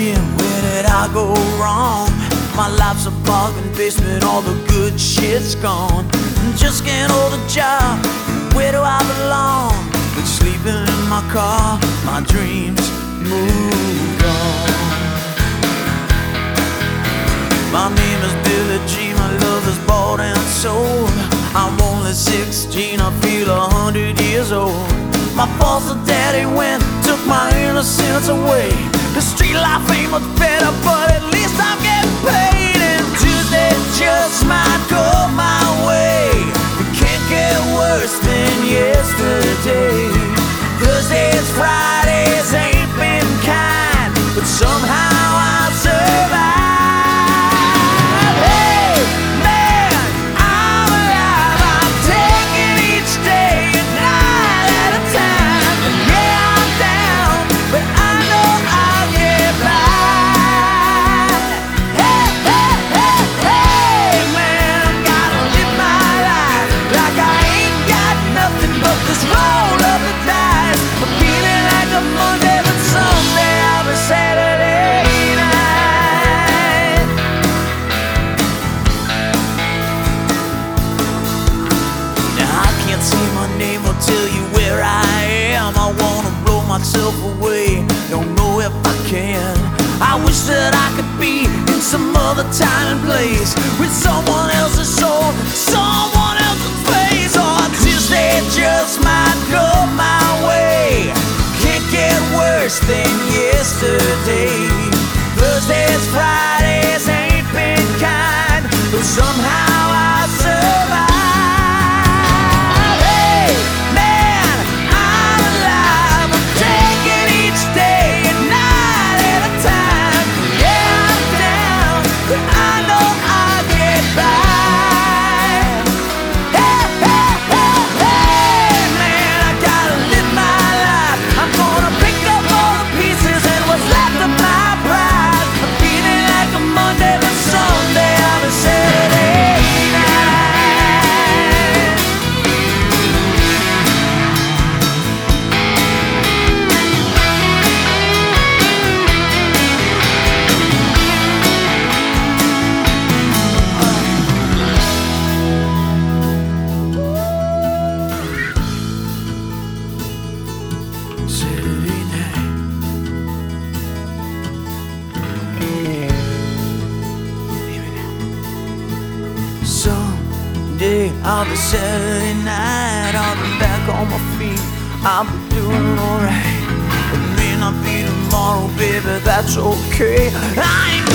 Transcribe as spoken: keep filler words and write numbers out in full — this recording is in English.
thinking, where did I go wrong? My life's a bargain basement, all the good shit's gone. Just can't hold a job, where do I belong? Been sleeping in my car, my dreams moved on. My name is Billy Jean, my love is bought and sold. I'm only sixteen, I feel a hundred years old. My foster daddy went, took my innocence away. The street life ain't much better, but at least I'm getting paid. And Tuesday just might go my way. It can't get worse than yesterday. Thursdays, Fridays ain't been kind, but somehow I survived. Tell you where I am. I wanna blow myself away, don't know if I can. I wish that I could be in some other time and place, with someone else's soul, someone else's face. Or Tuesday just might go my way. Can't get worse than yesterday. Thursdays, Fridays ain't been kind, but somehow I survive. Someday I'll be Saturday night, I'll be back on my feet, I'll be doing alright. It may not be tomorrow, baby, that's okay. I ain't